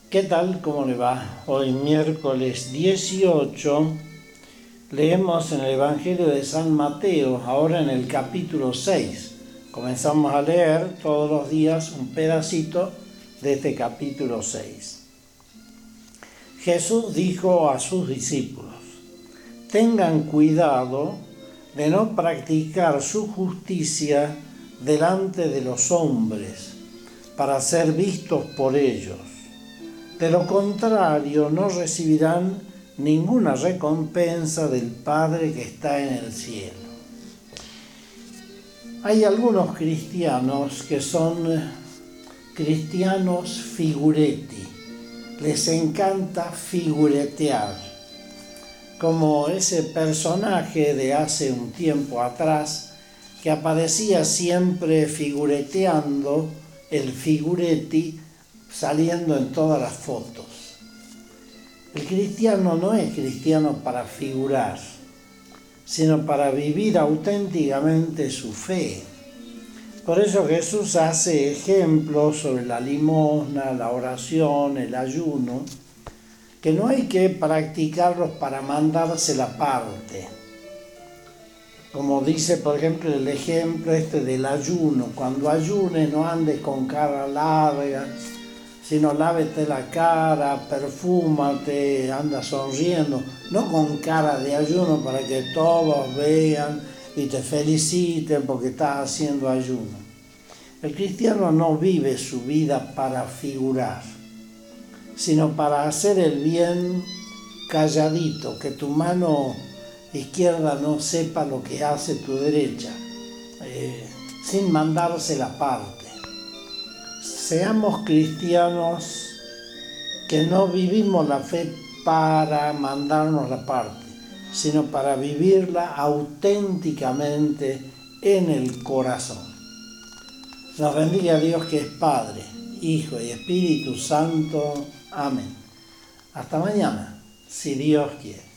¿Qué tal? ¿Cómo le va? Hoy miércoles 18 leemos en el Evangelio de San Mateo, ahora en el capítulo 6. Comenzamos a leer todos los días un pedacito de este capítulo 6. Jesús dijo a sus discípulos: tengan cuidado de no practicar su justicia delante de los hombres para ser vistos por ellos. De lo contrario, no recibirán ninguna recompensa del Padre que está en el cielo. Hay algunos cristianos que son cristianos figuretti. Les encanta figuretear. Como ese personaje de hace un tiempo atrás que aparecía siempre figureteando, el figuretti, saliendo en todas las fotos. El cristiano no es cristiano para figurar, sino para vivir auténticamente su fe. Por eso Jesús hace ejemplos sobre la limosna, la oración, el ayuno, que no hay que practicarlos para mandarse la parte. Como dice, por ejemplo, el ejemplo del ayuno. Cuando ayunes no andes con cara larga, sino lávete la cara, perfúmate, anda sonriendo, no con cara de ayuno para que todos vean y te feliciten porque estás haciendo ayuno. El cristiano no vive su vida para figurar, sino para hacer el bien calladito, que tu mano izquierda no sepa lo que hace tu derecha, sin mandarse la parte. Seamos cristianos que no vivimos la fe para mandarnos la parte, sino para vivirla auténticamente en el corazón. Nos bendiga Dios, que es Padre, Hijo y Espíritu Santo. Amén. Hasta mañana, si Dios quiere.